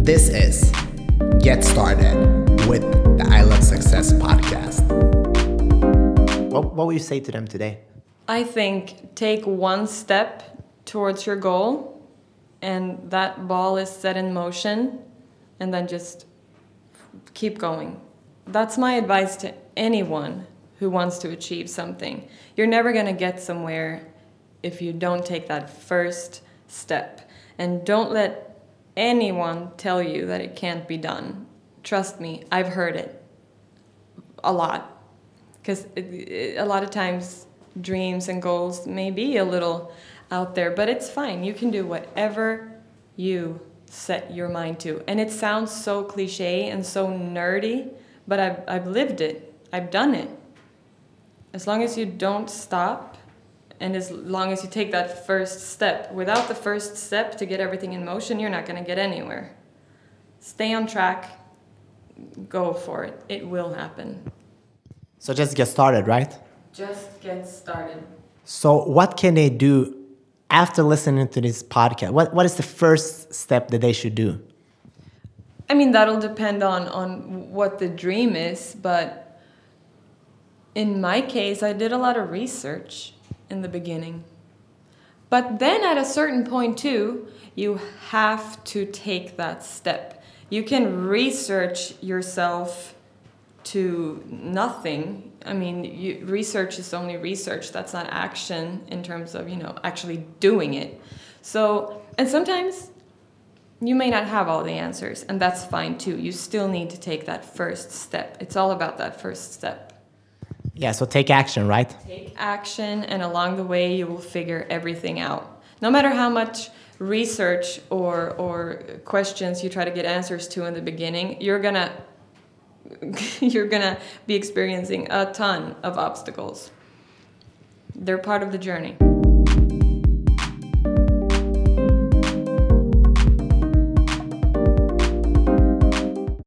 This is Get Started with the I Love Success podcast. What will you say to them today? I think take one step towards your goal, and that ball is set in motion, and then just keep going. That's my advice to anyone who wants to achieve something. You're never going to get somewhere if you don't take that first step. And don't let anyone tell you that it can't be done. Trust me, I've heard it a lot. Because a lot of times dreams and goals may be a little out there, but it's fine. You can do whatever you set your mind to. And it sounds so cliche and so nerdy, but I've lived it. I've done it. As long as you don't stop, and as long as you take that first step. Without the first step to get everything in motion, you're not going to get anywhere. Stay on track. Go for it. It will happen. So just get started, right? Just get started. So what can they do after listening to this podcast? What is the first step that they should do? I mean, that'll depend on what the dream is, but in my case, I did a lot of research in the beginning. But then at a certain point too, you have to take that step. You can research yourself to nothing. I mean, research is only research. That's not action in terms of, actually doing it. So, and sometimes you may not have all the answers, and that's fine too. You still need to take that first step. It's all about that first step. Yeah, so take action, right? Take action, and along the way, you will figure everything out. No matter how much research or questions you try to get answers to in the beginning, you're gonna be experiencing a ton of obstacles. They're part of the journey.